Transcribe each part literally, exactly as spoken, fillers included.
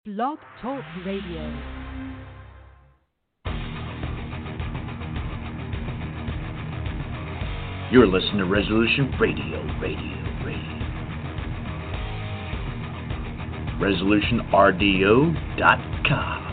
Blog Talk Radio. You're listening to Resolution Radio, Radio, Radio. resolution r d o dot com.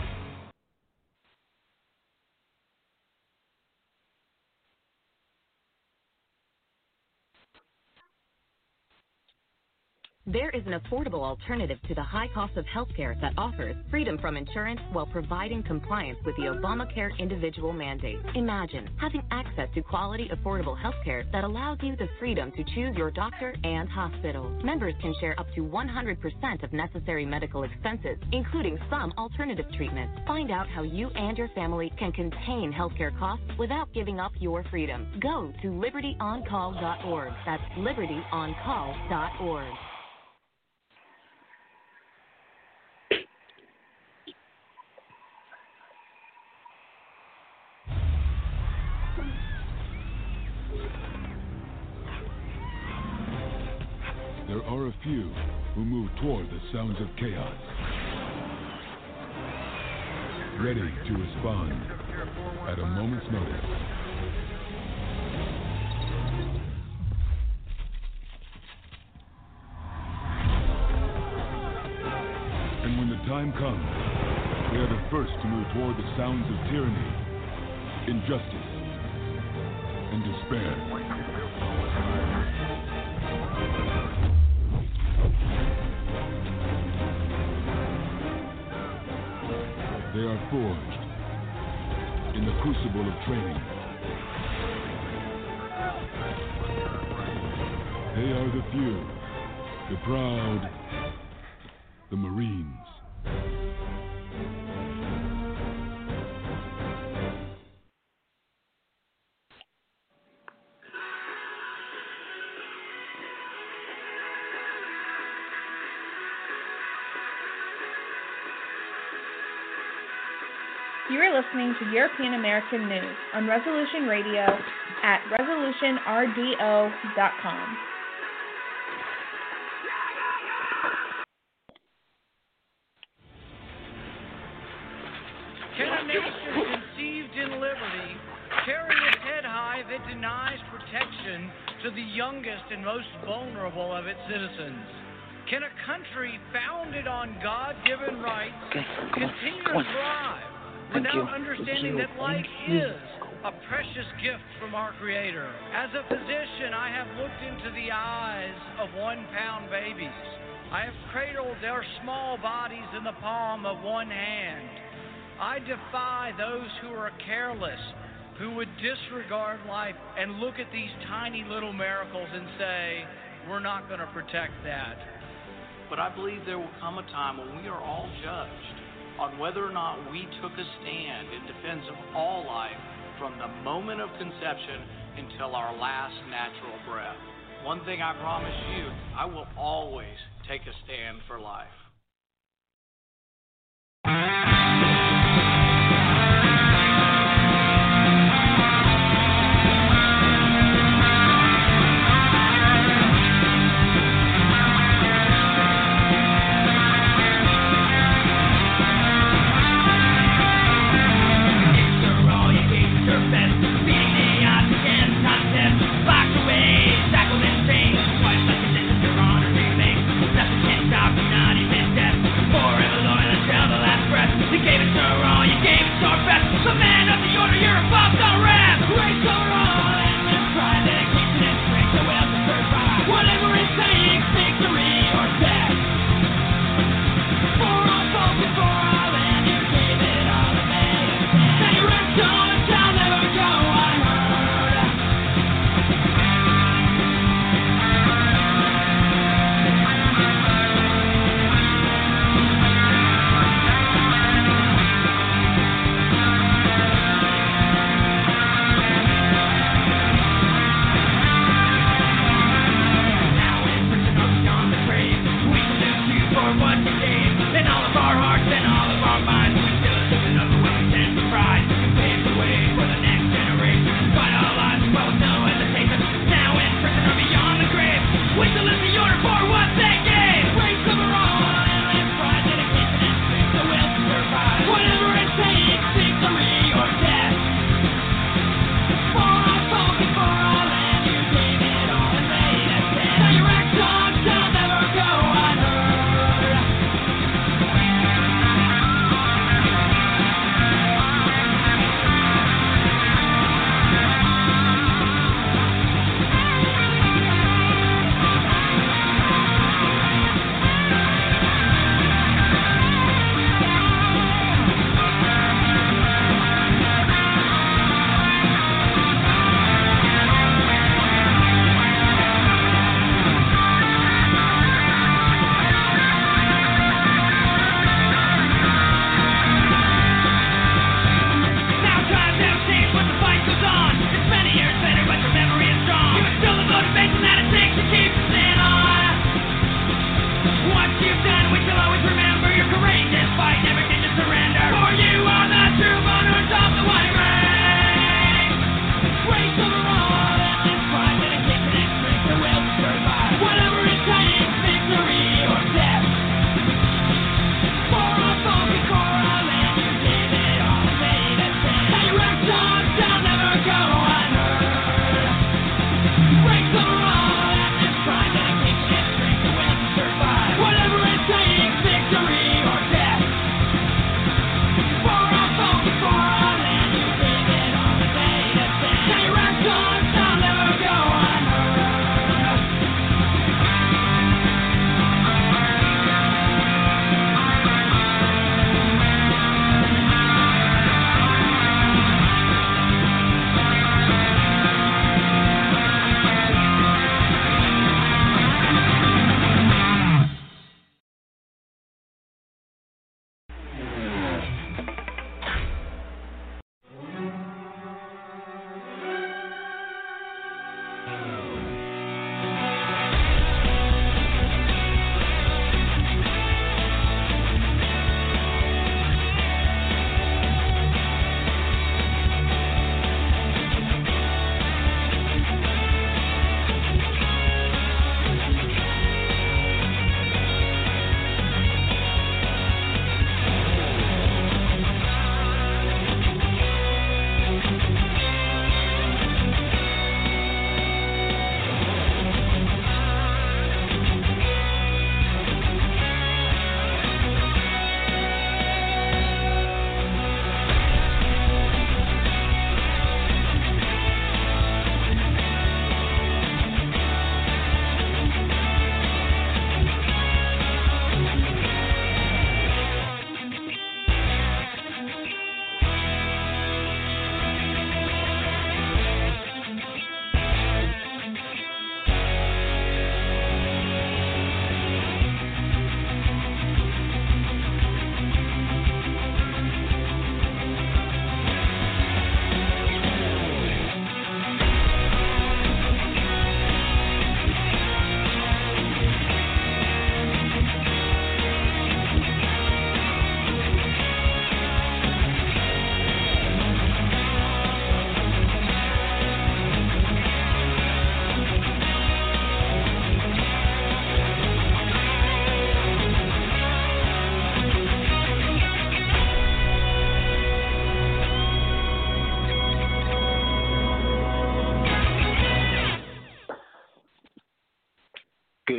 There is an affordable alternative to the high cost of healthcare that offers freedom from insurance while providing compliance with the Obamacare individual mandate. Imagine having access to quality, affordable healthcare that allows you the freedom to choose your doctor and hospital. Members can share up to one hundred percent of necessary medical expenses, including some alternative treatments. Find out how you and your family can contain healthcare costs without giving up your freedom. Go to liberty on call dot org. That's liberty on call dot org. There are a few who move toward the sounds of chaos, ready to respond at a moment's notice. And when the time comes, they are the first to move toward the sounds of tyranny, injustice, and despair. They are forged in the crucible of training. They are the few, the proud, the Marines. You are listening to European American News on Resolution Radio at resolution r d o dot com. Can a nation conceived in liberty carry its head high if it denies protection to the youngest and most vulnerable of its citizens? Can a country founded on God-given rights continue to thrive without understanding that life is a precious gift from our Creator? As a physician, I have looked into the eyes of one-pound babies. I have cradled their small bodies in the palm of one hand. I defy those who are careless, who would disregard life and look at these tiny little miracles and say, we're not going to protect that. But I believe there will come a time when we are all judged on whether or not we took a stand in defense of all life from the moment of conception until our last natural breath. One thing I promise you, I will always take a stand for life. Shackled and chained, twice like a distance, your honor remains. Nothing can stop you, not even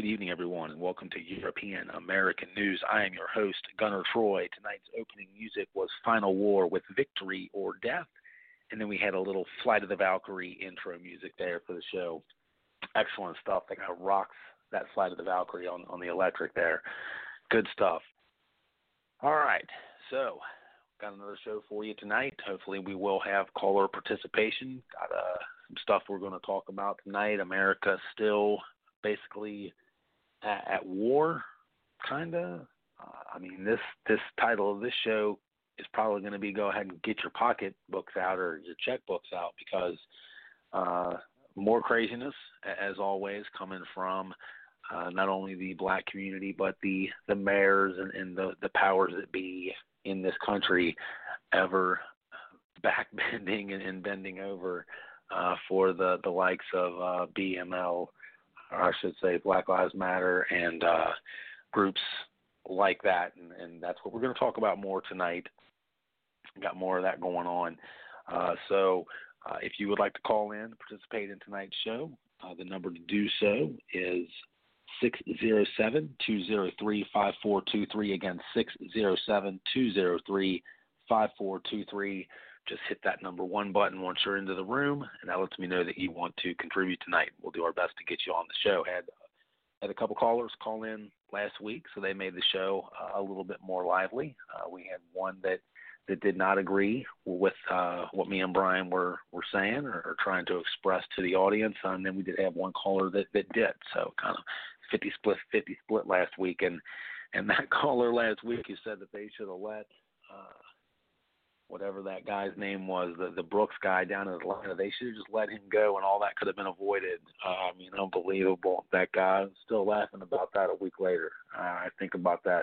evening, everyone, and welcome to European American News. I am your host, Gunnar Troy. Tonight's opening music was Final War with Victory or Death, and then we had a little Flight of the Valkyrie intro music there for the show. Excellent stuff. That guy rocks that Flight of the Valkyrie on, on the electric there. Good stuff. All right, so got another show for you tonight. Hopefully we will have caller participation. Got uh, some stuff we're going to talk about tonight. America still basically at, at war, kind of. Uh, I mean, this this title of this show is probably going to be go ahead and get your pocket books out or your checkbooks out, because uh, more craziness, as always, coming from uh, not only the black community, but the, the mayors and, and the, the powers that be in this country ever backbending and, and bending over uh, for the, the likes of uh, B M L, or I should say Black Lives Matter, and uh, groups like that. And, and that's what we're going to talk about more tonight. Got more of that going on. Uh, so uh, if you would like to call in, participate in tonight's show, uh, the number to do so is six zero seven, two zero three, five four two three. Again, six zero seven, two zero three, five four two three. Just hit that number one button once you're into the room, and that lets me know that you want to contribute tonight. We'll do our best to get you on the show. Had had a couple callers call in last week, so they made the show uh, a little bit more lively. Uh, we had one that, that did not agree with uh, what me and Brian were, were saying or, or trying to express to the audience, and then we did have one caller that, that did. So kind of fifty split, fifty split last week, and and that caller last week, who said that they should have let uh, whatever that guy's name was, the the Brooks guy down in Atlanta, they should have just let him go, and all that could have been avoided. Uh, I mean, unbelievable. That guy, I'm still laughing about that a week later. Uh, I think about that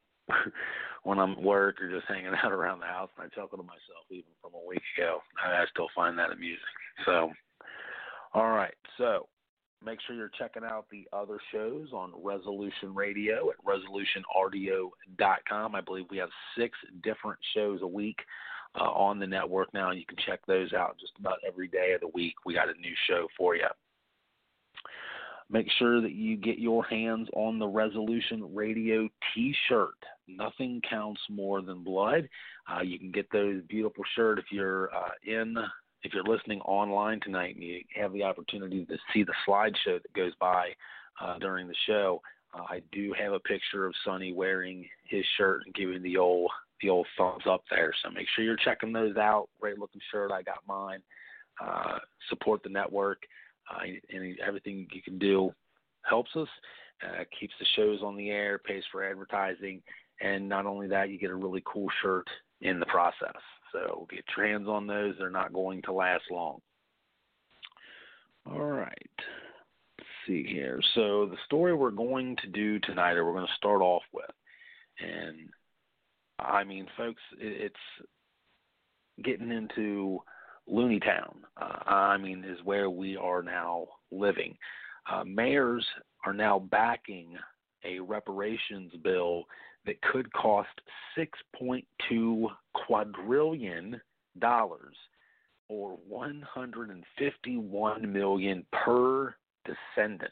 when I'm at work or just hanging out around the house, and I chuckle to myself even from a week ago. I, I still find that amusing. So, all right, so make sure you're checking out the other shows on Resolution Radio at resolution r d o dot com. I believe we have six different shows a week uh, on the network now, and you can check those out just about every day of the week. We got a new show for you. Make sure that you get your hands on the Resolution Radio T-shirt. Nothing counts more than blood. Uh, you can get those beautiful shirts if you're uh, in If you're listening online tonight and you have the opportunity to see the slideshow that goes by uh, during the show, uh, I do have a picture of Sonny wearing his shirt and giving the old the old thumbs up there. So make sure you're checking those out. Great looking shirt. I got mine. Uh, support the network. Uh, and everything you can do helps us. Uh, keeps the shows on the air, pays for advertising, and not only that, you get a really cool shirt in the process. So get your hands on those. They're not going to last long. All right. Let's see here. So the story we're going to do tonight, or we're going to start off with, and I mean, folks, it's getting into Looney Town, uh, I mean, is where we are now living. Uh, mayors are now backing a reparations bill that could cost six point two quadrillion dollars, or one hundred fifty-one million dollars per descendant.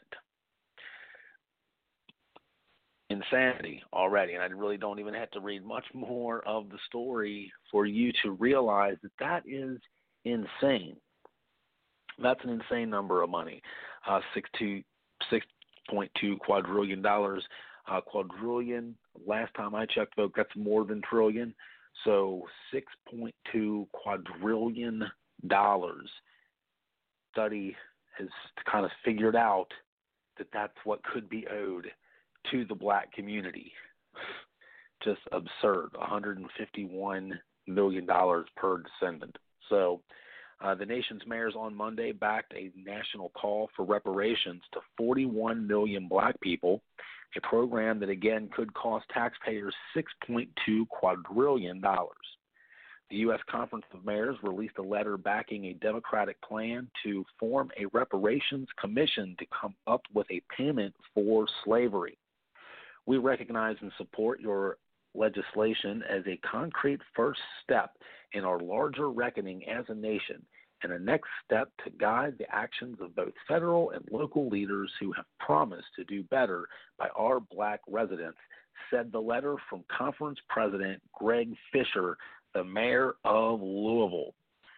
Insanity already, and I really don't even have to read much more of the story for you to realize that that is insane. That's an insane number of money. Uh, six point two quadrillion dollars. Uh, quadrillion, last time I checked, folks, that's more than trillion. So six point two quadrillion dollars. Study has kind of figured out that that's what could be owed to the black community. Just absurd. one hundred fifty-one million dollars per descendant. So uh, the nation's mayors on Monday backed a national call for reparations to forty-one million black people, a program that, again, could cost taxpayers six point two quadrillion dollars. The U S Conference of Mayors released a letter backing a Democratic plan to form a reparations commission to come up with a payment for slavery. We recognize and support your legislation as a concrete first step in our larger reckoning as a nation and a next step to guide the actions of both federal and local leaders who have promised to do better by our black residents, said the letter from conference president Greg Fisher, the mayor of Louisville.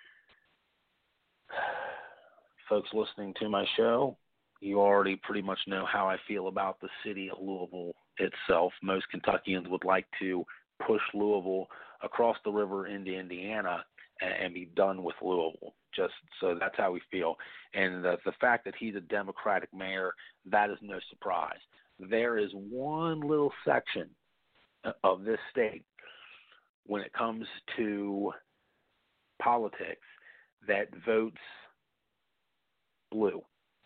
Folks listening to my show, you already pretty much know how I feel about the city of Louisville itself. Most Kentuckians would like to push Louisville across the river into Indiana and, and be done with Louisville. Just so that's how we feel. And the, the fact that he's a Democratic mayor, that is no surprise. There is one little section of this state when it comes to politics that votes blue,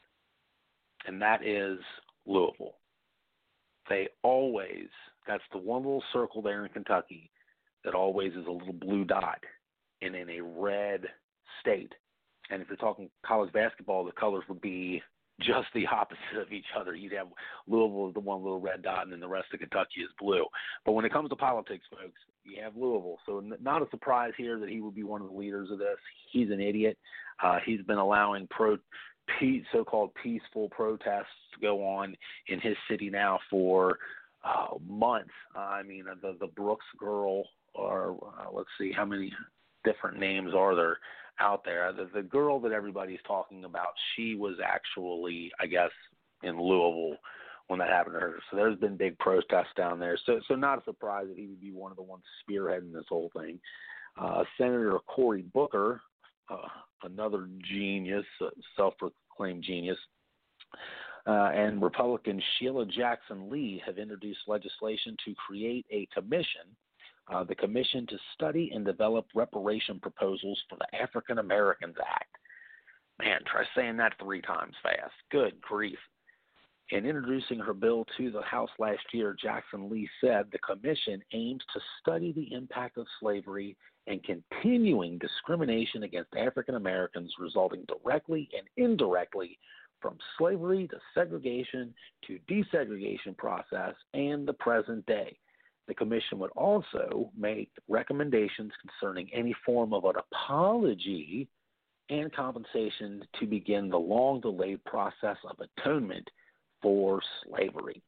and that is Louisville. They always, that's the one little circle there in Kentucky that always is a little blue dot and in a red state. And if you're talking college basketball, the colors would be just the opposite of each other. You'd have Louisville as the one little red dot, and then the rest of Kentucky is blue. But when it comes to politics, folks, you have Louisville. So not a surprise here that he would be one of the leaders of this. He's an idiot. Uh, he's been allowing pro, peace, so-called peaceful protests to go on in his city now for uh, months. Uh, I mean, the, the Brooks girl, or uh, let's see, how many different names are there out there? The, the girl that everybody's talking about, she was actually, I guess, in Louisville when that happened to her. So there's been big protests down there. So, so not a surprise that he would be one of the ones spearheading this whole thing. Uh, Senator Cory Booker, uh, another genius, uh, self-proclaimed genius, uh, and Republican Sheila Jackson Lee have introduced legislation to create a commission, uh, the Commission to Study and Develop Reparation Proposals for the African Americans Act. Man, try saying that three times fast. Good grief. In introducing her bill to the House last year, Jackson Lee said the commission aims to study the impact of slavery and continuing discrimination against African Americans resulting directly and indirectly from slavery to segregation to desegregation process and the present day. The commission would also make recommendations concerning any form of an apology and compensation to begin the long-delayed process of atonement for slavery.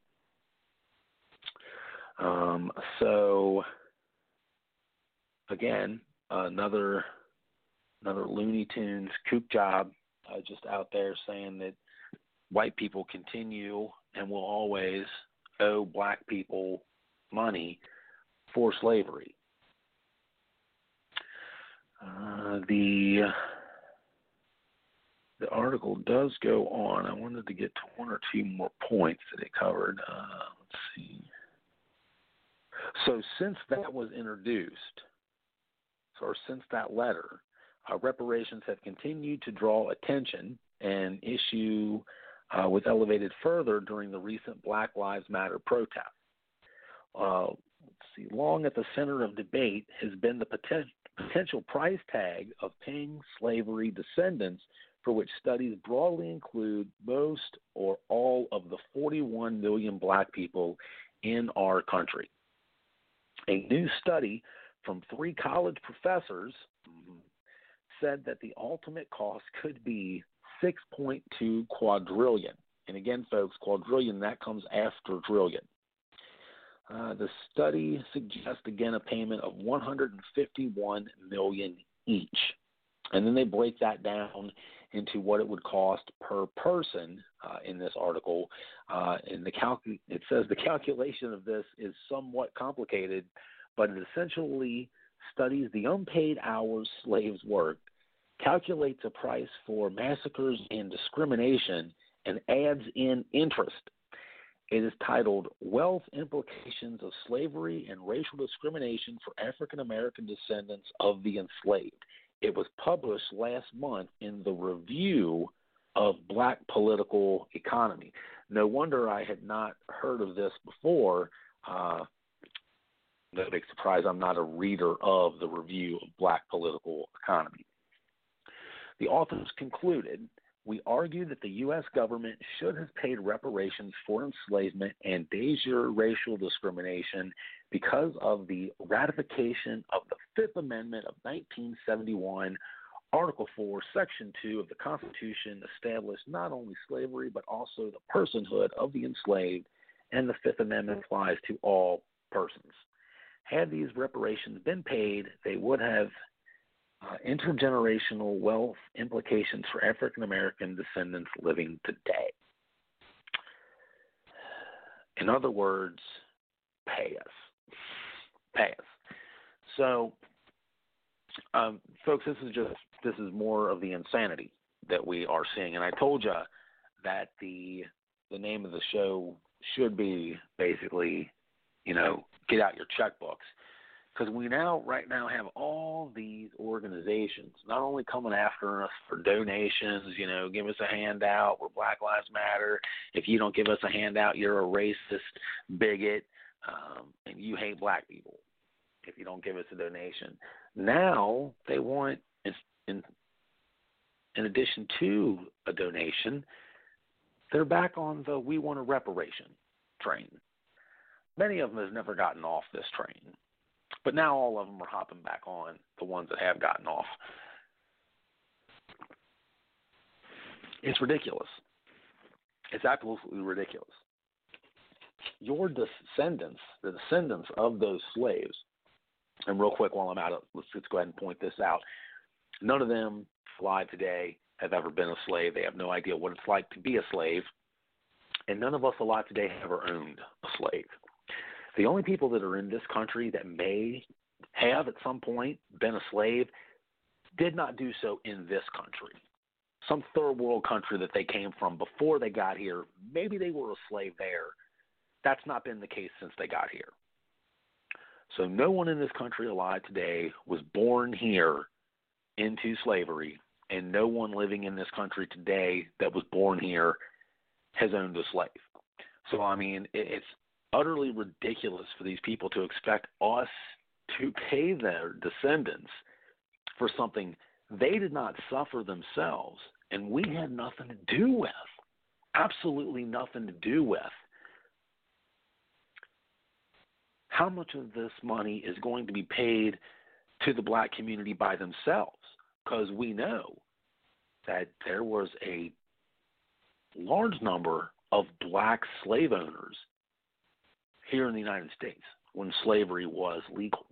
Um, so, again, another another Looney Tunes kook job uh, just out there saying that white people continue and will always owe black people money for slavery. Uh, the The article does go on. I wanted to get to one or two more points that it covered. Uh, let's see. So since that was introduced, or since that letter, uh, reparations have continued to draw attention and issue uh, was elevated further during the recent Black Lives Matter protests. Uh, let's see. Long at the center of debate has been the poten- potential price tag of paying slavery descendants, for which studies broadly include most or all of the forty-one million black people in our country. A new study from three college professors said that the ultimate cost could be six point two quadrillion. And again, folks, quadrillion, that comes after trillion. Uh, the study suggests, again, a payment of one hundred fifty-one million dollars each. And then they break that down into what it would cost per person uh, in this article. Uh, and the calcu- it says the calculation of this is somewhat complicated, but it essentially studies the unpaid hours slaves worked, calculates a price for massacres and discrimination, and adds in interest. It is titled Wealth Implications of Slavery and Racial Discrimination for African American Descendants of the Enslaved. It was published last month in the Review of Black Political Economy. No wonder I had not heard of this before. Uh, no big surprise, I'm not a reader of the Review of Black Political Economy. The authors concluded, we argue that the U S government should have paid reparations for enslavement and de jure racial discrimination because of the ratification of the Fifth Amendment of nineteen seventy-one, Article four, Section two of the Constitution established not only slavery but also the personhood of the enslaved, and the Fifth Amendment applies to all persons. Had these reparations been paid, they would have uh, intergenerational wealth implications for African American descendants living today. In other words, pay us. Pay us. So, um, folks, this is just this is more of the insanity that we are seeing. And I told you that the the name of the show should be basically, you know, get out your checkbooks, because we now right now have all these organizations not only coming after us for donations, you know, give us a handout, we're Black Lives Matter. If you don't give us a handout, you're a racist bigot, um, and you hate black people if you don't give us a donation. Now they want, in, in addition to a donation, they're back on the we want a reparation train. Many of them have never gotten off this train, but now all of them are hopping back on, the ones that have gotten off. It's ridiculous. It's absolutely ridiculous. Your descendants, the descendants of those slaves, and real quick while I'm at it, let's, let's go ahead and point this out. None of them alive today have ever been a slave. They have no idea what it's like to be a slave. And none of us alive today have ever owned a slave. The only people that are in this country that may have at some point been a slave did not do so in this country. Some third world country that they came from before they got here, maybe they were a slave there. That's not been the case since they got here. So no one in this country alive today was born here into slavery, and no one living in this country today that was born here has owned a slave. So, I mean, it's utterly ridiculous for these people to expect us to pay their descendants for something they did not suffer themselves and we had nothing to do with. Absolutely nothing to do with. How much of this money is going to be paid to the black community by themselves? Because we know that there was a large number of black slave owners here in the United States when slavery was legal.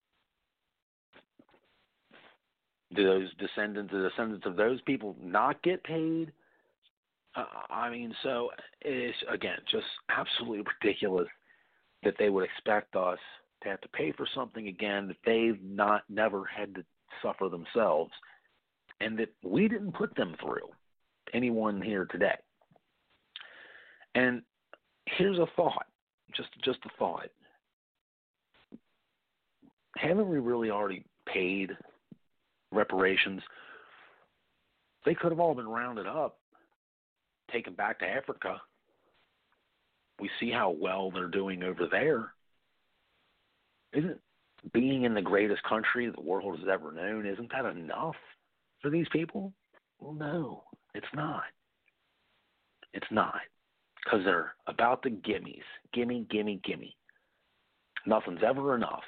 Do those descendants, the descendants of those people not get paid? Uh, I mean, so it's, again, just absolutely ridiculous that they would expect us to have to pay for something again that they've not never had to suffer themselves, and that we didn't put them through, anyone here today. And here's a thought, just just a thought. Haven't we really already paid reparations? They could have all been rounded up, taken back to Africa. We see how well they're doing over there. Isn't being in the greatest country the world has ever known, isn't that enough for these people? Well, no, it's not. It's not. Because they're about the gimmies. Gimme, gimme, gimme. Nothing's ever enough.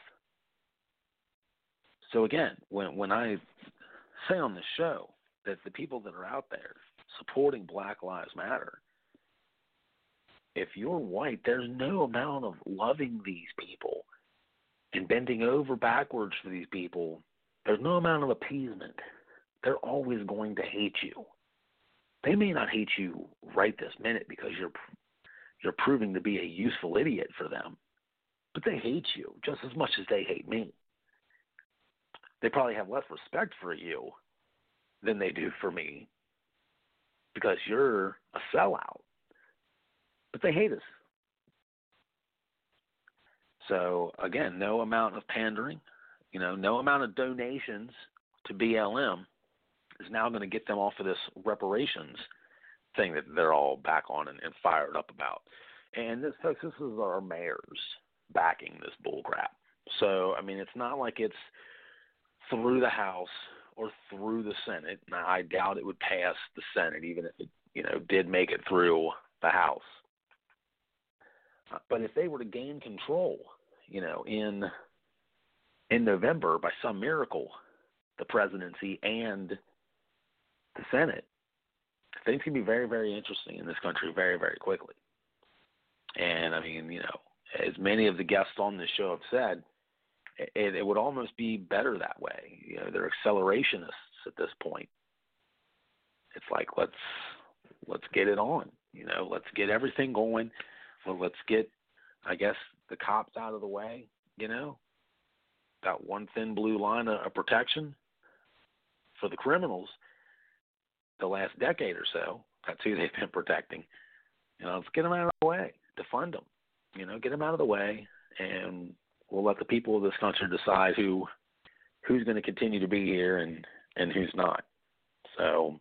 So again, when when I say on the show that the people that are out there supporting Black Lives Matter, if you're white, there's no amount of loving these people and bending over backwards for these people. There's no amount of appeasement. They're always going to hate you. They may not hate you right this minute because you're you're proving to be a useful idiot for them, but they hate you just as much as they hate me. They probably have less respect for you than they do for me because you're a sellout. But they hate us. So, again, no amount of pandering, you know, no amount of donations to B L M is now going to get them off of this reparations thing that they're all back on and, and fired up about. And this, folks, this is our mayors backing this bullcrap. So, I mean, it's not like it's through the House or through the Senate. Now, I doubt it would pass the Senate, even if it, you know, did make it through the House. But if they were to gain control, you know, in in November by some miracle, the presidency and the Senate, things can be very, very interesting in this country very, very quickly. And, I mean, you know, as many of the guests on this show have said, it, it would almost be better that way. You know, they're accelerationists at this point. It's like, let's let's get it on. You know, let's get everything going. Well, let's get, I guess, the cops out of the way, you know. That one thin blue line of, of protection for the criminals the last decade or so. That's who they've been protecting. You know, let's get them out of the way, defund them. You know, get them out of the way, and we'll let the people of this country decide who who's going to continue to be here and, and who's not. So,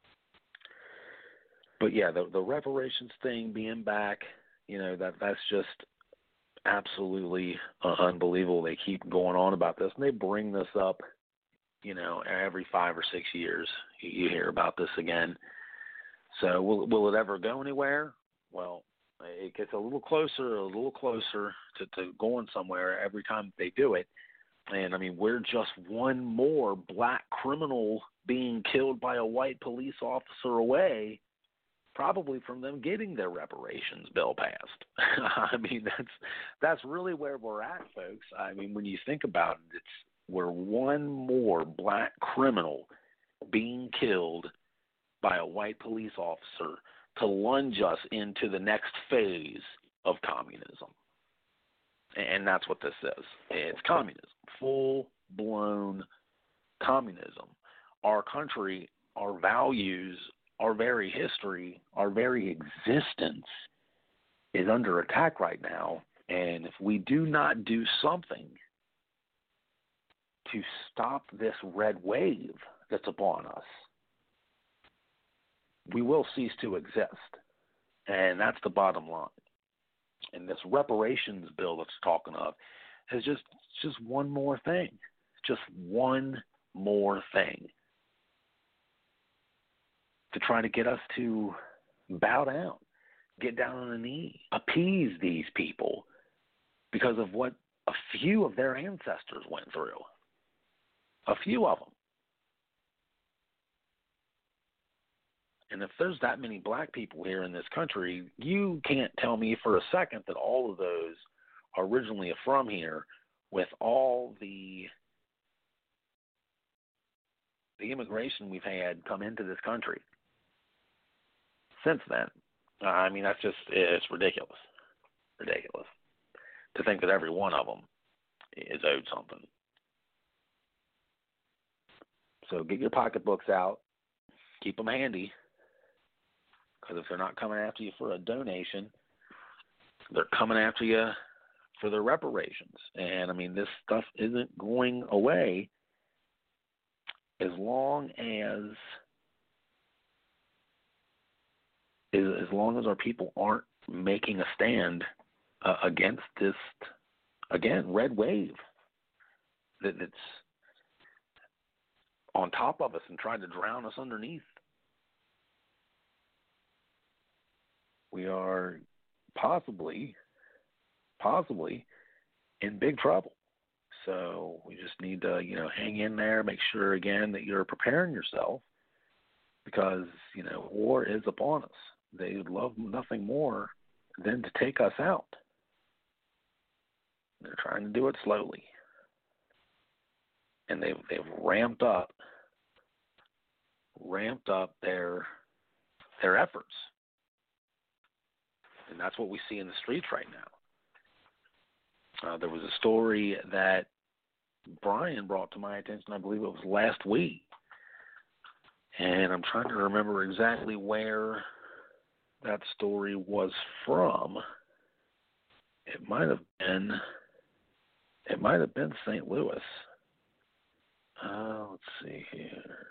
but yeah, the the reparations thing being back, you know, that that's just absolutely uh, unbelievable. They keep going on about this, and they bring this up, you know, every five or six years. You, you hear about this again. So will will it ever go anywhere? Well, it gets a little closer, a little closer to, to going somewhere every time they do it. And, I mean, we're just one more black criminal being killed by a white police officer away, probably from them getting their reparations bill passed. I mean, that's that's really where we're at, folks. I mean, when you think about it, it's we're one more black criminal being killed by a white police officer to lunge us into the next phase of communism. And that's what this is. It's communism, full-blown communism. Our country, our values, our very history, our very existence is under attack right now. And if we do not do something to stop this red wave that's upon us, we will cease to exist. And that's the bottom line. And this reparations bill that's talking of is just just one more thing. Just one more thing to try to get us to bow down, get down on the knee, appease these people because of what a few of their ancestors went through. A few of them. And if there's that many black people here in this country, you can't tell me for a second that all of those are originally from here with all the the immigration we've had come into this country since then. I mean, that's just, it's ridiculous. Ridiculous. To think that every one of them is owed something. So get your pocketbooks out. Keep them handy. Because if they're not coming after you for a donation, they're coming after you for their reparations. And, I mean, this stuff isn't going away as long as as long as our people aren't making a stand uh, against this, again, red wave that, that's on top of us and trying to drown us underneath. We are possibly, possibly in big trouble. So we just need to, you know, hang in there, make sure, again, that you're preparing yourself because, you know, war is upon us. They would love nothing more than to take us out. They're trying to do it slowly. And they've, they've ramped up, ramped up their their efforts. And that's what we see in the streets right now. Uh, there was a story that Brian brought to my attention, I believe it was last week. And I'm trying to remember exactly where that story was from. It might have been, it might have been Saint Louis. Uh, let's see here.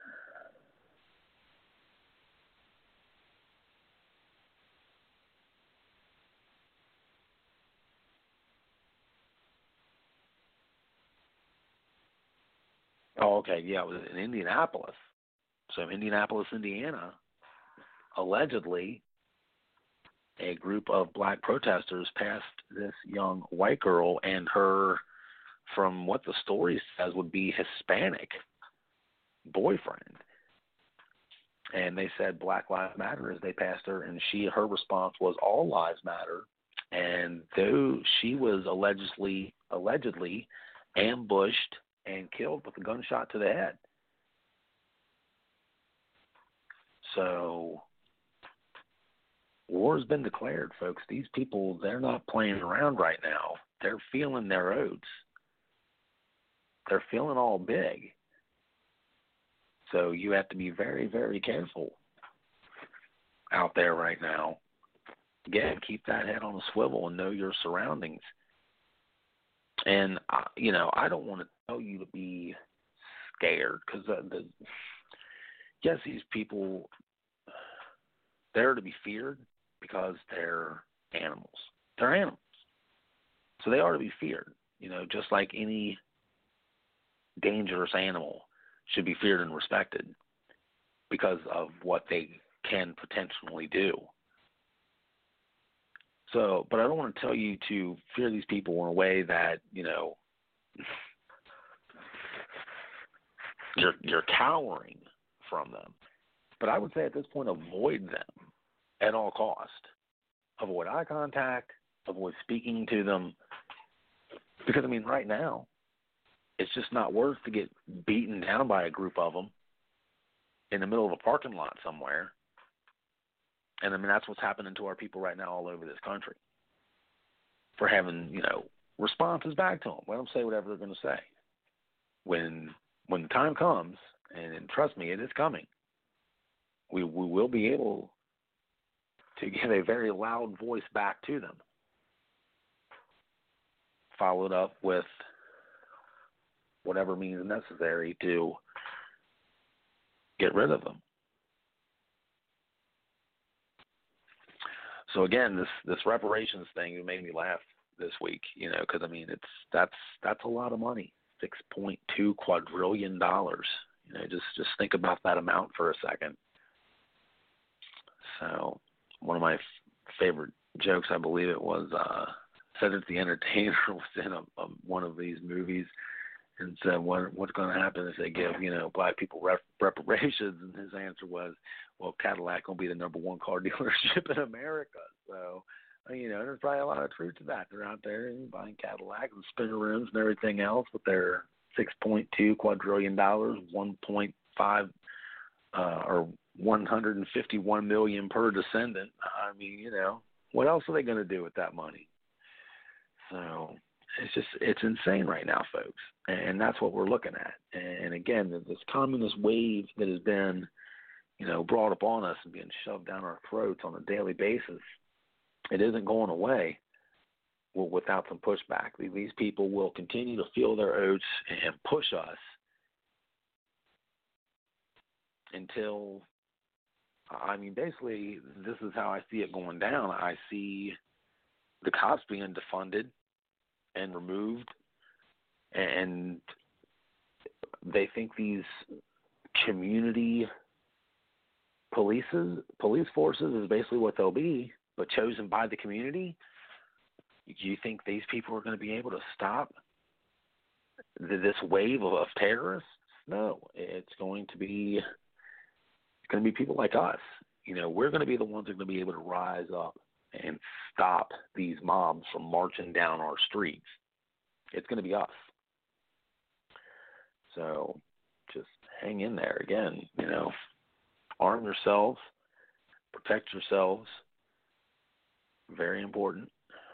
Oh, okay, yeah, it was in Indianapolis. So Indianapolis, Indiana, allegedly, a group of black protesters passed this young white girl and her, from what the story says, would be Hispanic boyfriend. and they said Black Lives Matter as they passed her, and she her response was All Lives Matter. And though she was allegedly allegedly ambushed and killed with a gunshot to the head. So war has been declared, folks. These people, they're not playing around right now. They're feeling their oats. They're feeling all big. So you have to be very, very careful out there right now. Again, keep that head on a swivel and know your surroundings. And, uh, you know, I don't want to tell you to be scared because, uh, the, yes, these people, they're to be feared because they're animals. They're animals. So they are to be feared, you know, just like any dangerous animal should be feared and respected because of what they can potentially do. So, but I don't want to tell you to fear these people in a way that, you know, you're you're cowering from them. But I would say at this point, avoid them at all cost. Avoid eye contact, avoid speaking to them. Because, I mean, right now, it's just not worth to get beaten down by a group of them in the middle of a parking lot somewhere. And, I mean, that's what's happening to our people right now all over this country for having, you know, responses back to them. Let them say whatever they're going to say. When when the time comes, and, and trust me, it is coming, we, we will be able to give a very loud voice back to them, followed up with whatever means necessary to get rid of them. So again, this this reparations thing made me laugh this week, you know, because I mean, it's that's that's a lot of money, six point two quadrillion dollars. You know, just just think about that amount for a second. So one of my f- favorite jokes, I believe it was, uh, Cedric the Entertainer was in a, a, one of these movies and said, what, what's going to happen if they give, you know, black people rep- reparations? And his answer was, well, Cadillac will be the number one car dealership in America. So, you know, there's probably a lot of truth to that. They're out there and buying Cadillacs and spinner rims and everything else with their six point two quadrillion dollars, one point five uh, or one hundred fifty-one million per descendant. I mean, you know, what else are they going to do with that money? So it's just, it's insane right now, folks. And that's what we're looking at. And again, this communist wave that has been, you know, brought upon us and being shoved down our throats on a daily basis, it isn't going away without some pushback. These people will continue to feel their oats and push us until, I mean, basically, this is how I see it going down. I see the cops being defunded and removed, and they think these community polices, police forces is basically what they'll be, but chosen by the community. Do you think these people are going to be able to stop this wave of, of terrorists? No, it's going to be it's going to be people like us. You know, we're going to be the ones that are going to be able to rise up and stop these mobs from marching down our streets. It's going to be us. So just hang in there. Again, you know, arm yourselves, protect yourselves. Very important.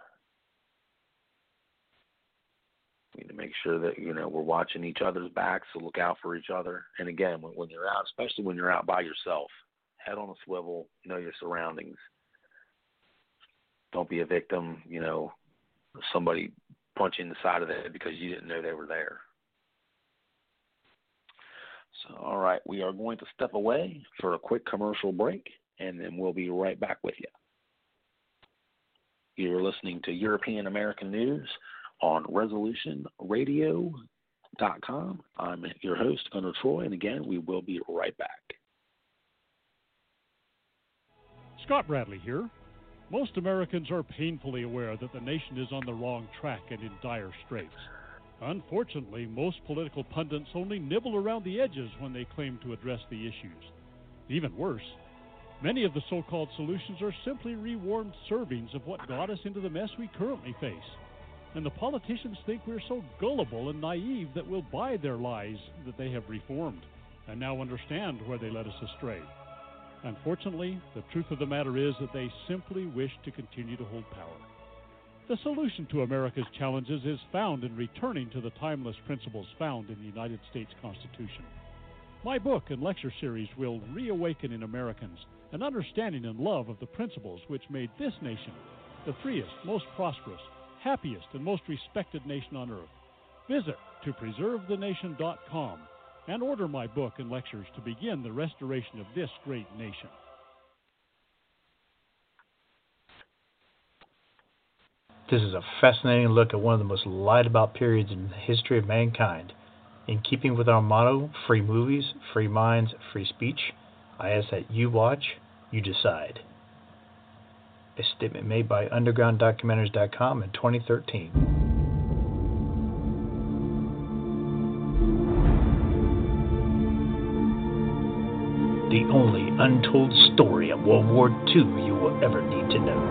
We need to make sure that, you know, we're watching each other's backs, so look out for each other. And again, when, when you're out, especially when you're out by yourself, head on a swivel, know your surroundings. Don't be a victim, you know, of somebody punching the side of the head because you didn't know they were there. So, all right, we are going to step away for a quick commercial break, and then we'll be right back with you. You're listening to European American News on resolution radio dot com. I'm your host, Gunnar Troy, and again, we will be right back. Scott Bradley here. Most Americans are painfully aware that the nation is on the wrong track and in dire straits. Unfortunately, most political pundits only nibble around the edges when they claim to address the issues. Even worse, many of the so-called solutions are simply rewarmed servings of what got us into the mess we currently face. And the politicians think we're so gullible and naive that we'll buy their lies that they have reformed and now understand where they led us astray. Unfortunately, the truth of the matter is that they simply wish to continue to hold power. The solution to America's challenges is found in returning to the timeless principles found in the United States Constitution. My book and lecture series will reawaken in Americans an understanding and love of the principles which made this nation the freest, most prosperous, happiest, and most respected nation on earth. Visit to preserve the nation dot com and order my book and lectures to begin the restoration of this great nation. This is a fascinating look at one of the most lied about periods in the history of mankind. In keeping with our motto, free movies, free minds, free speech, I ask that you watch, you decide. A statement made by underground documentaries dot com in twenty thirteen. The only untold story of World War Two you will ever need to know.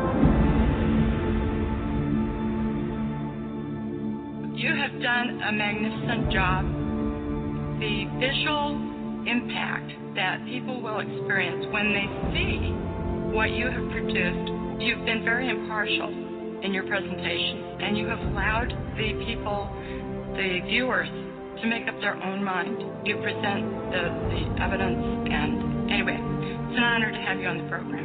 You have done a magnificent job. The visual impact that people will experience when they see what you have produced, you've been very impartial in your presentation, and you have allowed the people, the viewers, to make up their own mind. You present the, the evidence, and anyway, it's an honor to have you on the program.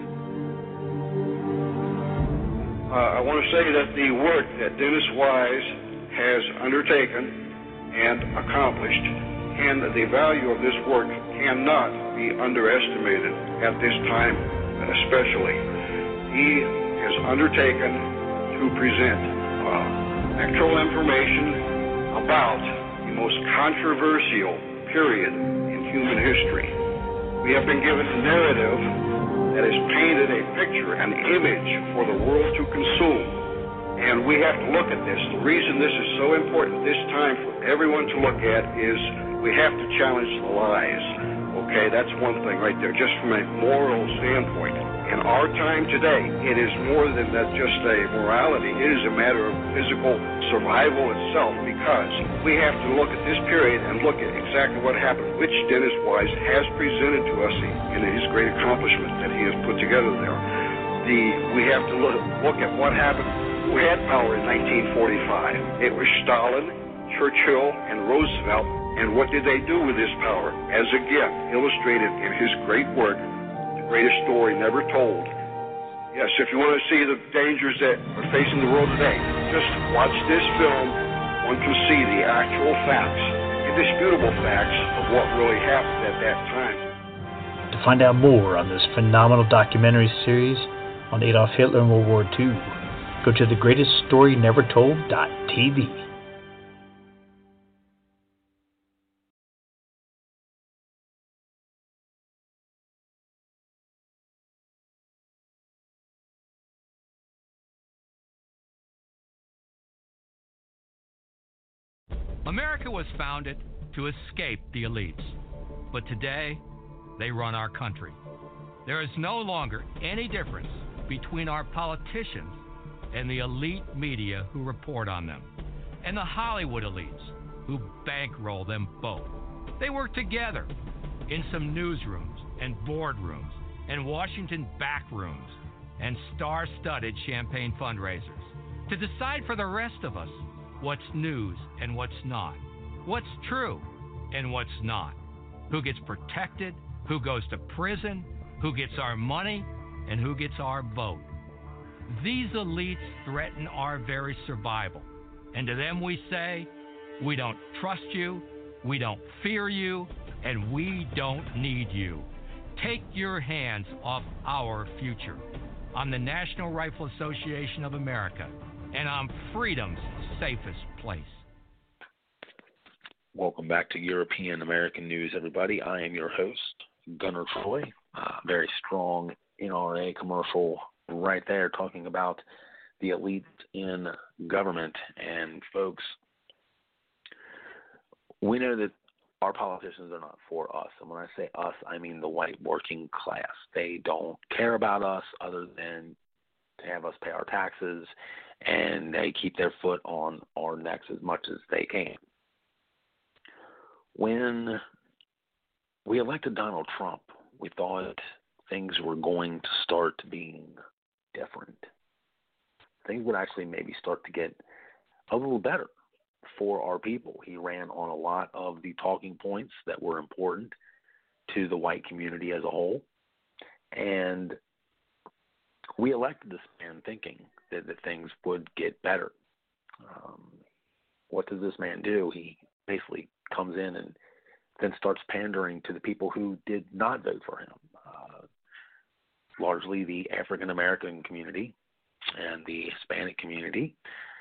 Uh, I want to say that the work that Dennis Wise has undertaken and accomplished, and the value of this work cannot be underestimated at this time especially. He has undertaken to present uh, actual information about the most controversial period in human history. We have been given a narrative that has painted a picture, an image for the world to consume. And we have to look at this. The reason this is so important this time for everyone to look at is we have to challenge the lies. Okay, that's one thing right there, just from a moral standpoint. In our time today, it is more than that just a morality. It is a matter of physical survival itself, because we have to look at this period and look at exactly what happened, which Dennis Wise has presented to us in his great accomplishment that he has put together there. The, we have to look, look at what happened. Who had power in nineteen forty-five? It was Stalin, Churchill, and Roosevelt. And what did they do with this power? As again illustrated in his great work, The Greatest Story Never Told. Yes, if you want to see the dangers that are facing the world today, just watch this film. One can see the actual facts, indisputable facts of what really happened at that time. To find out more on this phenomenal documentary series on Adolf Hitler and World War Two, go to the greatest story never told dot t v. America was founded to escape the elites, but today they run our country. There is no longer any difference between our politicians and the elite media who report on them, and the Hollywood elites who bankroll them both. They work together in some newsrooms and boardrooms and Washington backrooms and star-studded champagne fundraisers to decide for the rest of us what's news and what's not, what's true and what's not, who gets protected, who goes to prison, who gets our money, and who gets our vote. These elites threaten our very survival, and to them we say, we don't trust you, we don't fear you, and we don't need you. Take your hands off our future. I'm the National Rifle Association of America, and I'm freedom's safest place. Welcome back to European American News, everybody. I am your host, Gunnar Troy. Uh, very strong N R A commercial right there talking about the elite in government. And folks, we know that our politicians are not for us. And when I say us, I mean the white working class. They don't care about us other than to have us pay our taxes, and they keep their foot on our necks as much as they can. When we elected Donald Trump, we thought things were going to start being different. Things would actually maybe start to get a little better for our people. He ran on a lot of the talking points that were important to the white community as a whole. And we elected this man thinking that, that things would get better. Um, what does this man do? He basically comes in and then starts pandering to the people who did not vote for him, uh, largely the African-American community and the Hispanic community.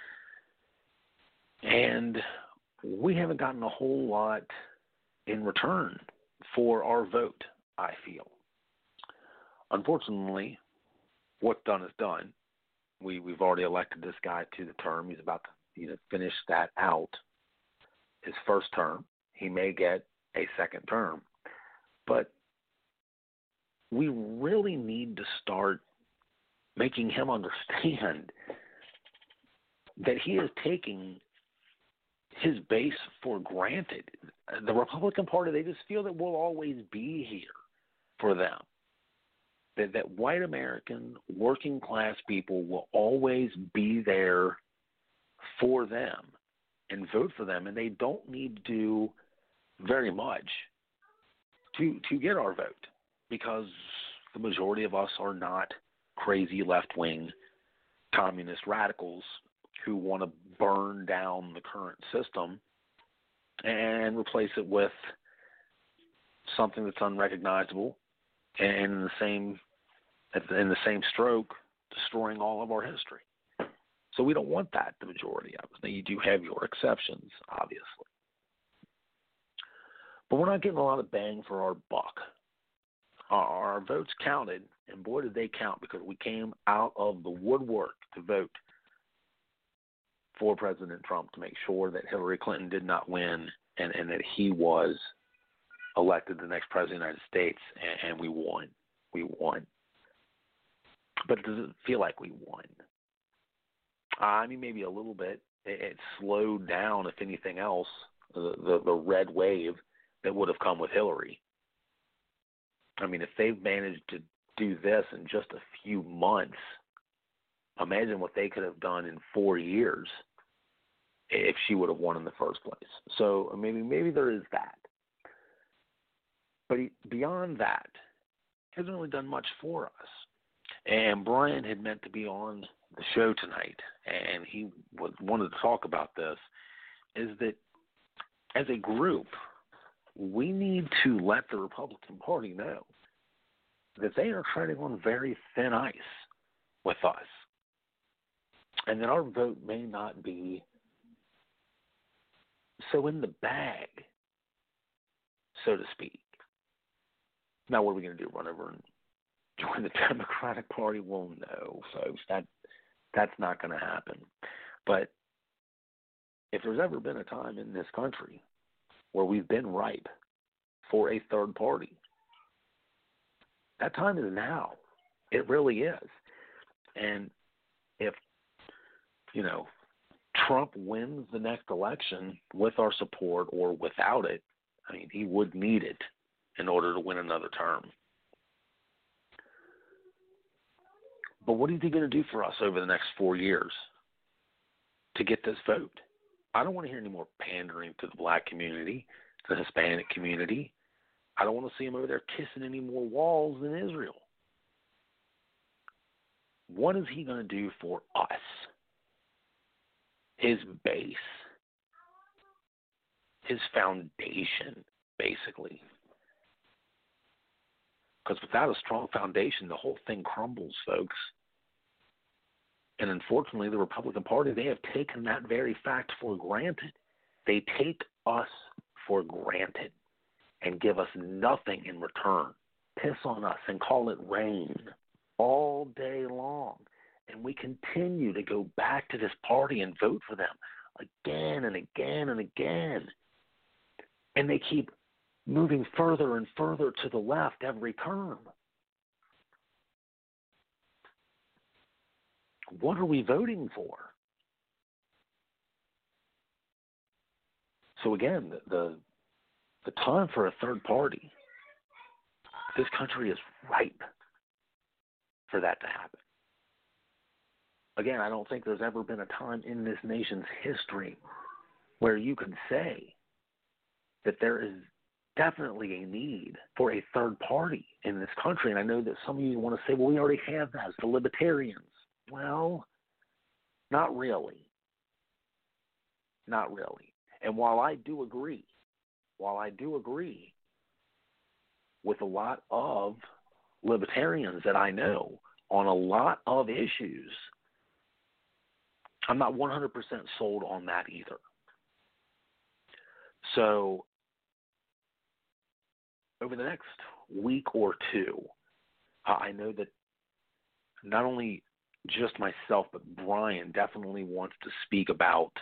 And we haven't gotten a whole lot in return for our vote, I feel. Unfortunately, what's done is done. We, we've already elected this guy to the term. He's about to you know, finish that out, his first term. He may get a second term. But we really need to start making him understand that he is taking his base for granted. The Republican Party, they just feel that we'll always be here for them. That, that white American working class people will always be there for them and vote for them, and they don't need to do very much to to get our vote, because the majority of us are not crazy left-wing communist radicals who want to burn down the current system and replace it with something that's unrecognizable and in the same in the same stroke destroying all of our history. So we don't want that, the majority of us. Now, you do have your exceptions, obviously. But we're not getting a lot of bang for our buck. Our, our votes counted, and boy did they count, because we came out of the woodwork to vote for President Trump to make sure that Hillary Clinton did not win and, and that he was elected the next president of the United States, and, and we won. We won. But it doesn't feel like we won. I mean, maybe a little bit. It, it slowed down, if anything else, the, the, the red wave that would have come with Hillary. I mean, if they've managed to do this in just a few months, imagine what they could have done in four years if she would have won in the first place. So maybe maybe there is that. But he, beyond that, he hasn't really done much for us. And Brian had meant to be on the show tonight, and he was, wanted to talk about this, is that as a group, we need to let the Republican Party know that they are treading on very thin ice with us, and that our vote may not be so in the bag, so to speak. Now, what are we going to do, run over and join the Democratic Party? Well, no, folks, that that's not going to happen. But if there's ever been a time in this country where we've been ripe for a third party, that time is now. It really is. And if, you know, Trump wins the next election with our support or without it, I mean, he would need it in order to win another term. But what is he going to do for us over the next four years to get this vote? I don't want to hear any more pandering to the black community, to the Hispanic community. I don't want to see him over there kissing any more walls in Israel. What is he going to do for us? His base, his foundation, basically. Because without a strong foundation, the whole thing crumbles, folks. And unfortunately, the Republican Party, they have taken that very fact for granted. They take us for granted and give us nothing in return. Piss on us and call it rain all day long. And we continue to go back to this party and vote for them again and again and again. And they keep moving further and further to the left every term. What are we voting for? So again, the, the the time for a third party, this country is ripe for that to happen. Again, I don't think there's ever been a time in this nation's history where you can say that there is definitely a need for a third party in this country. And I know that some of you want to say, well, we already have that, the libertarians. Well, not really. Not really. And while I do agree, while I do agree with a lot of libertarians that I know on a lot of issues, I'm not one hundred percent sold on that either. So over the next week or two, uh, I know that not only just myself, but Brian definitely wants to speak about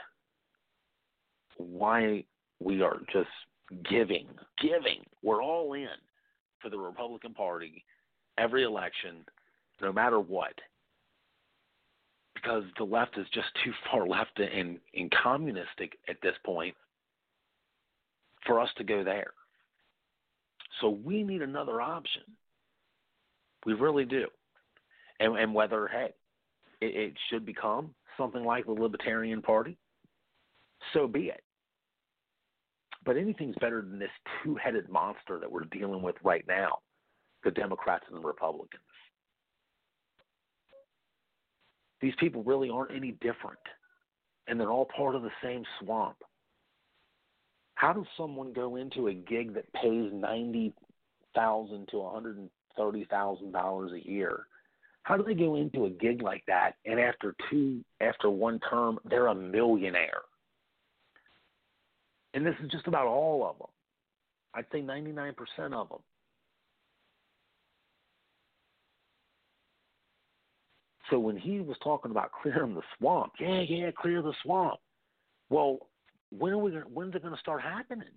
why we are just giving, giving. We're all in for the Republican Party every election, no matter what, because the left is just too far left and, and communistic at this point for us to go there. So we need another option. We really do. And, and whether, hey, it, it should become something like the Libertarian Party, so be it. But anything's better than this two-headed monster that we're dealing with right now, the Democrats and the Republicans. These people really aren't any different, and they're all part of the same swamp. How does someone go into a gig that pays ninety thousand dollars to one hundred thirty thousand dollars a year? How do they go into a gig like that, and after two, after one term, they're a millionaire? And this is just about all of them. I'd say ninety-nine percent of them. So when he was talking about clearing the swamp, yeah, yeah, clear the swamp. Well, when are we? Gonna, when's it going to start happening?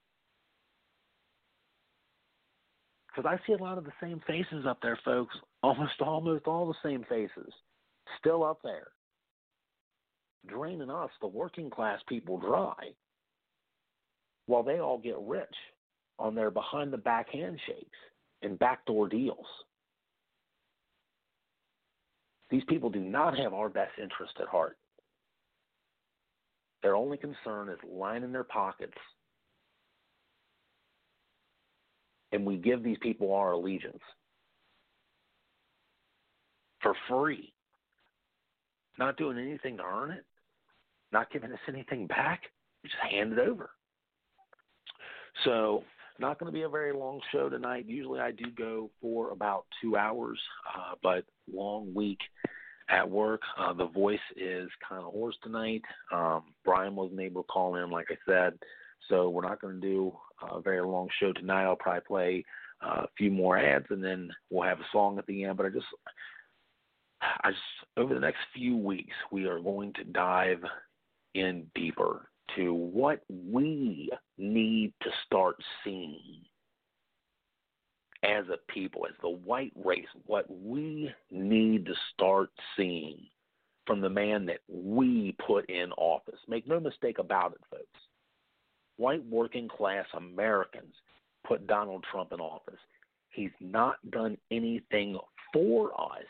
Because I see a lot of the same faces up there, folks. Almost, almost all the same faces, still up there, draining us, the working class people, dry, while they all get rich on their behind the back handshakes and backdoor deals. These people do not have our best interest at heart. Their only concern is lining their pockets. And we give these people our allegiance for free. Not doing anything to earn it. Not giving us anything back. We just hand it over. So, not going to be a very long show tonight. Usually I do go for about two hours, uh, but long week at work. Uh, the voice is kind of hoarse tonight. Um, Brian wasn't able to call in, like I said, so we're not going to do a very long show tonight. I'll probably play uh, a few more ads, and then we'll have a song at the end. But I just, I just, over the next few weeks, we are going to dive in deeper to what we need to start seeing as a people, as the white race, what we need to start seeing from the man that we put in office. Make no mistake about it, folks. White working class Americans put Donald Trump in office. He's not done anything for us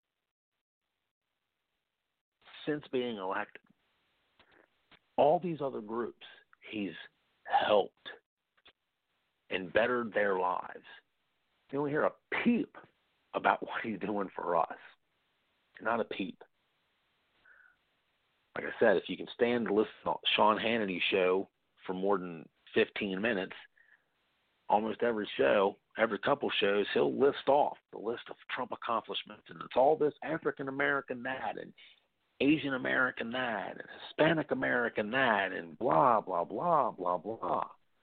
since being elected. All these other groups, he's helped and bettered their lives. You don't hear a peep about what he's doing for us. Not a peep. Like I said, if you can stand to listen to Sean Hannity's show for more than fifteen minutes, almost every show, every couple shows, he'll list off the list of Trump accomplishments, and it's all this African American that, and Asian American that, and Hispanic American that, and blah, blah, blah, blah, blah.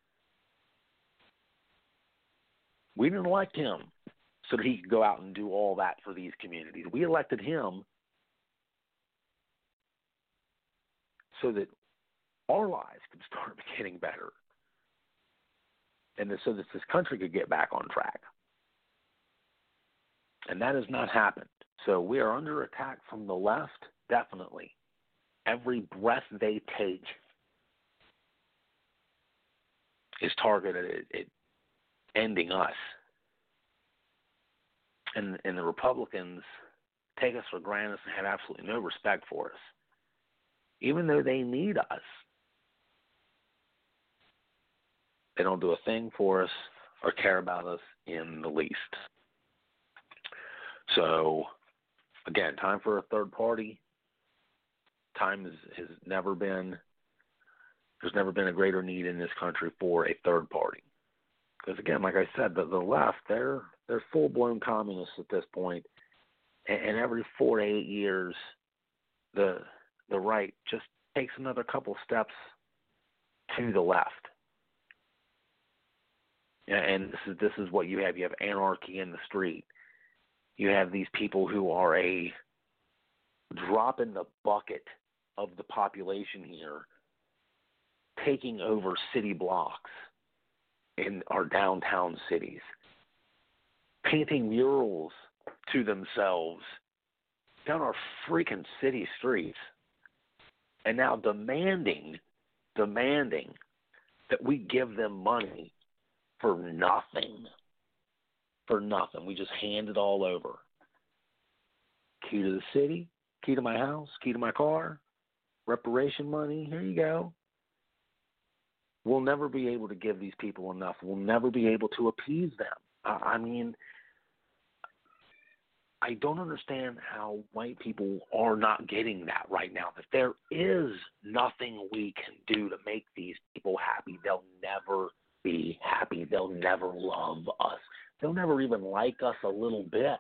We didn't elect him so that he could go out and do all that for these communities. We elected him so that our lives could start getting better. and so that this country could get back on track. And that has not happened. So we are under attack from the left, definitely. Every breath they take is targeted at, at ending us. And, and the Republicans take us for granted and have absolutely no respect for us, even though they need us. They don't do a thing for us or care about us in the least. So, again, time for a third party. Time has, has never been, there's never been a greater need in this country for a third party. Because, again, like I said, the, the left, they're they're full-blown communists at this point. And, and every four to eight years, the the right just takes another couple steps to the left. And this is this is what you have. You have anarchy in the street. You have these people who are a drop in the bucket of the population here, taking over city blocks in our downtown cities, painting murals to themselves down our freaking city streets, and now demanding, demanding that we give them money for nothing. For nothing. We just hand it all over. Key to the city, key to my house, key to my car, reparation money, here you go. We'll never be able to give these people enough. We'll never be able to appease them. I mean, I don't understand how white people are not getting that right now, that there is nothing we can do to make these people happy. They'll never be happy. They'll never love us. They'll never even like us a little bit.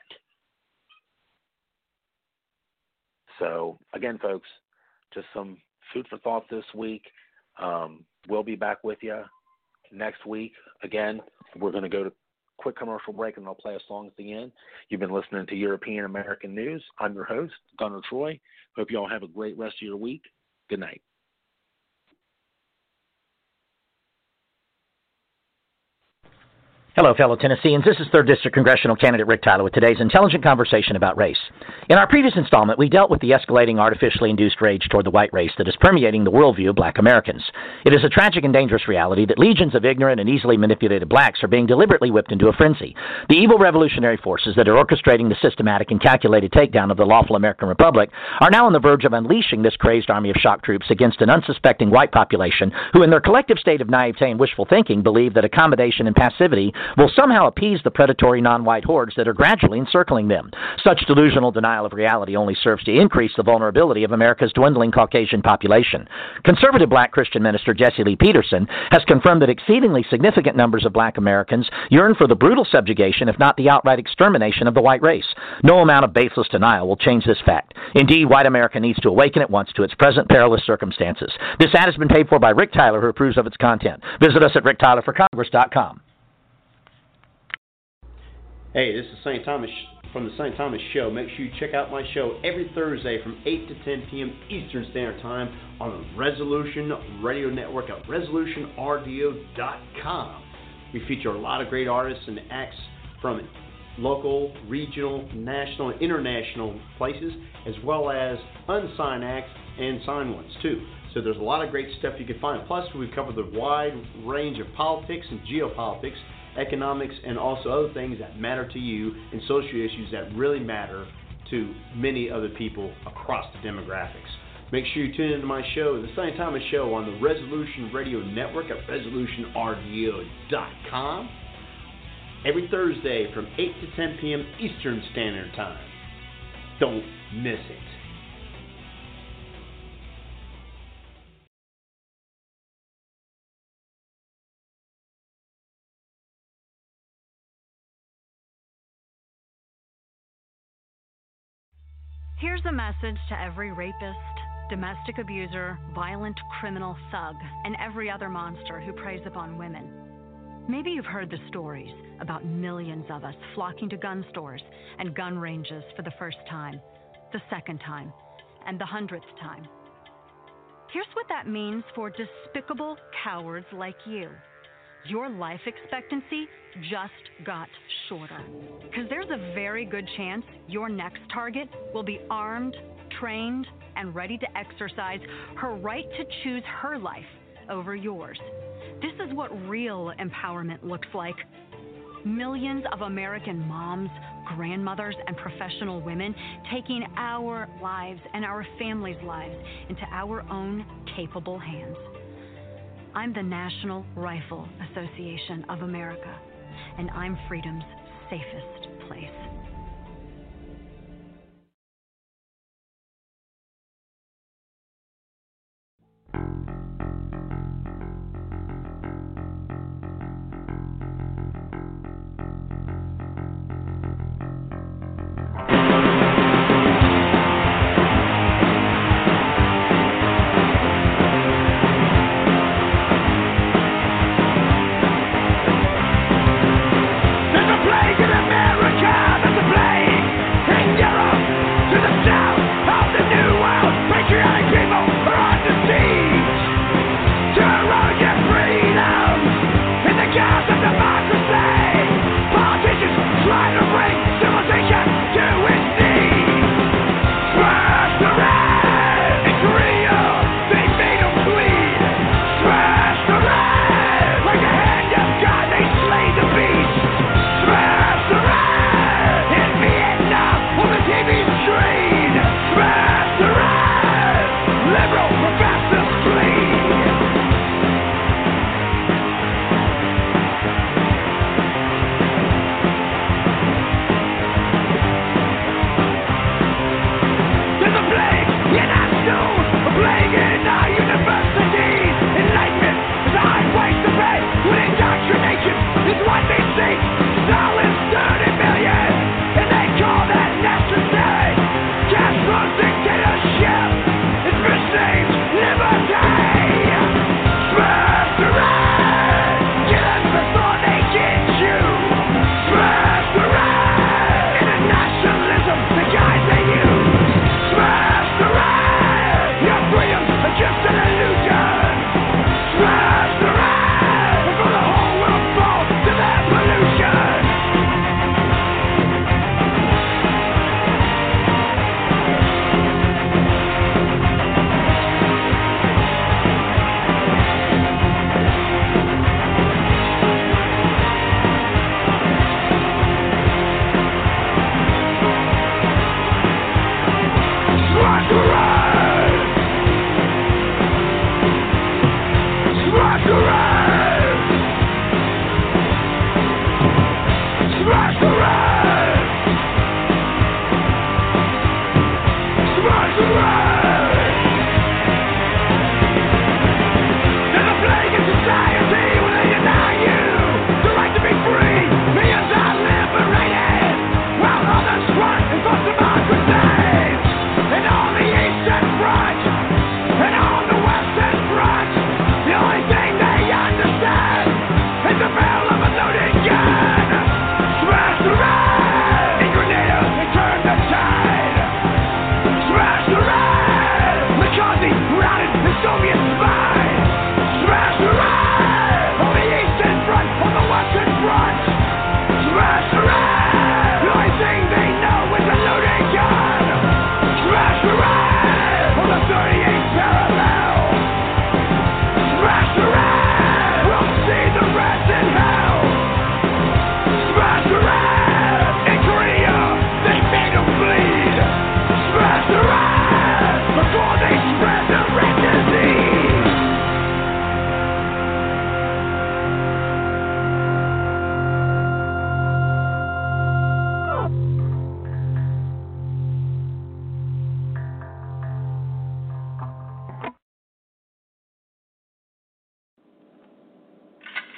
So, again, folks, just some food for thought this week. Um, we'll be back with you next week. Again, we're going to go to quick commercial break, and I'll play a song at the end. You've been listening to European American News. I'm your host, Gunnar Troy. Hope you all have a great rest of your week. Good night. Hello, fellow Tennesseans. This is third District Congressional candidate Rick Tyler with today's intelligent conversation about race. In our previous installment, we dealt with the escalating artificially induced rage toward the white race that is permeating the worldview of black Americans. It is a tragic and dangerous reality that legions of ignorant and easily manipulated blacks are being deliberately whipped into a frenzy. The evil revolutionary forces that are orchestrating the systematic and calculated takedown of the lawful American Republic are now on the verge of unleashing this crazed army of shock troops against an unsuspecting white population who, in their collective state of naivete and wishful thinking, believe that accommodation and passivity will somehow appease the predatory non-white hordes that are gradually encircling them. Such delusional denial of reality only serves to increase the vulnerability of America's dwindling Caucasian population. Conservative black Christian minister Jesse Lee Peterson has confirmed that exceedingly significant numbers of black Americans yearn for the brutal subjugation, if not the outright extermination, of the white race. No amount of baseless denial will change this fact. Indeed, white America needs to awaken at once to its present perilous circumstances. This ad has been paid for by Rick Tyler, who approves of its content. Visit us at rick tyler for congress dot com. Hey, this is Saint Thomas from the Saint Thomas Show. Make sure you check out my show every Thursday from eight to ten p.m. Eastern Standard Time on the Resolution Radio Network at resolution r d o dot com. We feature a lot of great artists and acts from local, regional, national, and international places, as well as unsigned acts and signed ones, too. So there's a lot of great stuff you can find. Plus, we cover the wide range of politics and geopolitics, economics, and also other things that matter to you, and social issues that really matter to many other people across the demographics. Make sure you tune into my show, The Saint Thomas Show, on the Resolution Radio Network at resolution r d o dot com every Thursday from eight to ten p.m. Eastern Standard Time. Don't miss it. Here's a message to every rapist, domestic abuser, violent criminal thug, and every other monster who preys upon women. Maybe you've heard the stories about millions of us flocking to gun stores and gun ranges for the first time, the second time, and the hundredth time. Here's what that means for despicable cowards like you. your life expectancy just got shorter. Because there's a very good chance your next target will be armed, trained, and ready to exercise her right to choose her life over yours. This is what real empowerment looks like. Millions of American moms, grandmothers, and professional women taking our lives and our families' lives into our own capable hands. I'm the National Rifle Association of America, and I'm freedom's safest place.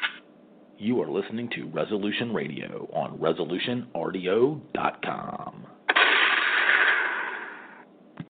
You are listening to Resolution Radio on resolution r d o dot com.